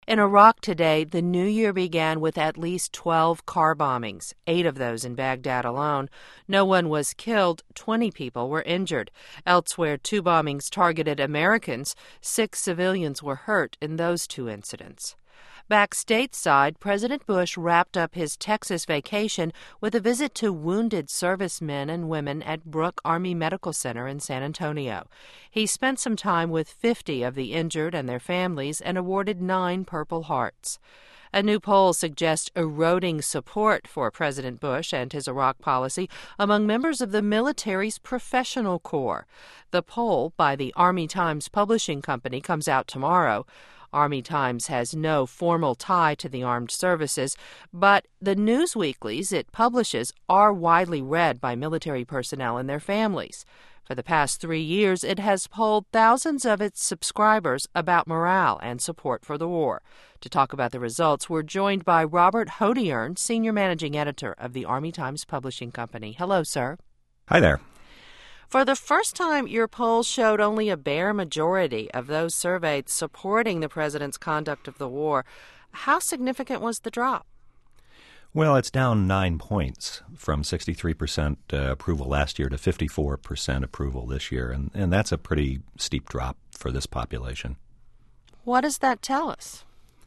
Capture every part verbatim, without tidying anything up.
In Iraq today, the new year began with at least twelve car bombings, eight of those in Baghdad alone. No one was killed, twenty people were injured. Elsewhere, two bombings targeted Americans. Six civilians were hurt in those two incidents. Back stateside, President Bush wrapped up his Texas vacation with a visit to wounded servicemen and women at Brooke Army Medical Center in San Antonio. He spent some time with fifty of the injured and their families and awarded nine Purple Hearts. A new poll suggests eroding support for President Bush and his Iraq policy among members of the military's professional corps. The poll by the Army Times Publishing Company comes out tomorrow. Army Times has no formal tie to the armed services, but the news weeklies it publishes are widely read by military personnel and their families. For the past three years, it has polled thousands of its subscribers about morale and support for the war. To talk about the results, we're joined by Robert Hodiern, Senior Managing Editor of the Army Times Publishing Company. Hello, sir. Hi there. For the first time, your poll showed only a bare majority of those surveyed supporting the president's conduct of the war. How significant was the drop? Well, it's down nine points from sixty-three percent uh, approval last year to fifty-four percent approval this year, and, and that's a pretty steep drop for this population. What does that tell us?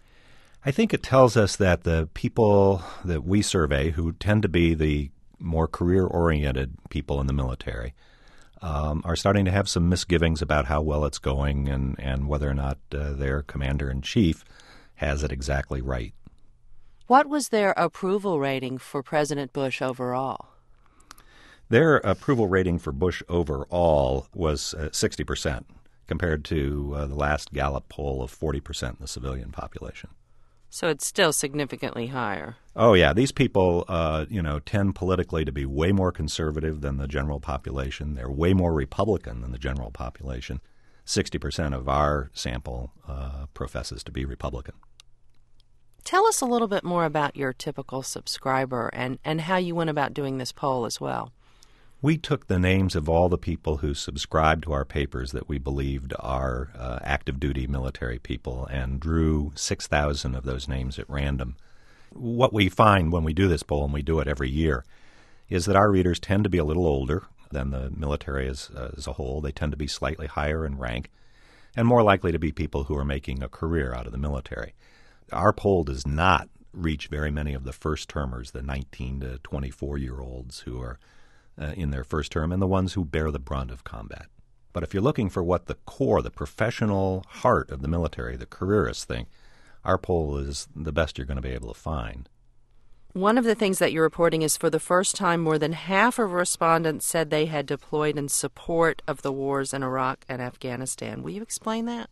I think it tells us that the people that we survey, who tend to be the more career-oriented people in the military, Um, are starting to have some misgivings about how well it's going and, and whether or not uh, their commander-in-chief has it exactly right. What was their approval rating for President Bush overall? Their approval rating for Bush overall was uh, sixty percent compared to uh, the last Gallup poll of forty percent in the civilian population. So it's still significantly higher. Oh, yeah. These people, uh, you know, tend politically to be way more conservative than the general population. They're way more Republican than the general population. sixty percent of our sample uh, professes to be Republican. Tell us a little bit more about your typical subscriber and, and how you went about doing this poll as well. We took the names of all the people who subscribed to our papers that we believed are uh, active-duty military people and drew six thousand of those names at random. What we find when we do this poll, and we do it every year, is that our readers tend to be a little older than the military as, uh, as a whole. They tend to be slightly higher in rank and more likely to be people who are making a career out of the military. Our poll does not reach very many of the first-termers, the nineteen to twenty-four-year-olds who are Uh, in their first term, and the ones who bear the brunt of combat. But if you're looking for what the core, the professional heart of the military, the careerists think, our poll is the best you're going to be able to find. One of the things that you're reporting is for the first time, more than half of respondents said they had deployed in support of the wars in Iraq and Afghanistan. Will you explain that?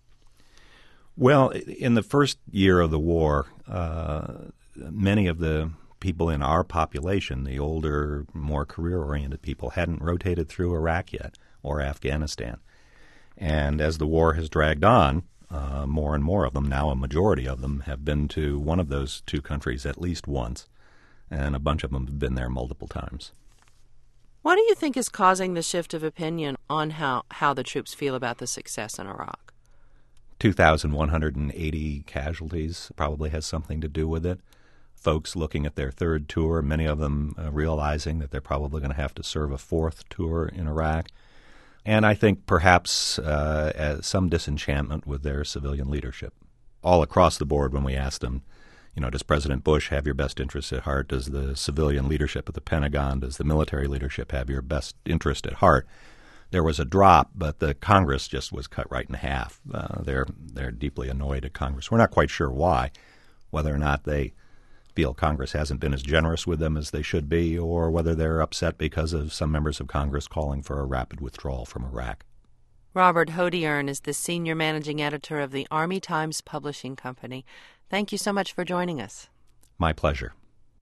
Well, in the first year of the war, uh, many of the people in our population, the older, more career-oriented people, hadn't rotated through Iraq yet or Afghanistan. And as the war has dragged on, uh, more and more of them, now a majority of them, have been to one of those two countries at least once, and a bunch of them have been there multiple times. What do you think is causing the shift of opinion on how, how the troops feel about the success in Iraq? two thousand one hundred eighty casualties probably has something to do with it. Folks looking at their third tour, many of them uh, realizing that they're probably going to have to serve a fourth tour in Iraq. And I think perhaps uh, as some disenchantment with their civilian leadership. All across the board, when we asked them, you know, does President Bush have your best interests at heart? Does the civilian leadership at the Pentagon, does the military leadership have your best interest at heart? There was a drop, but the Congress just was cut right in half. Uh, they're, they're deeply annoyed at Congress. We're not quite sure why, whether or not they feel Congress hasn't been as generous with them as they should be, or whether they're upset because of some members of Congress calling for a rapid withdrawal from Iraq. Robert Hodiern is the Senior Managing Editor of the Army Times Publishing Company. Thank you so much for joining us. My pleasure.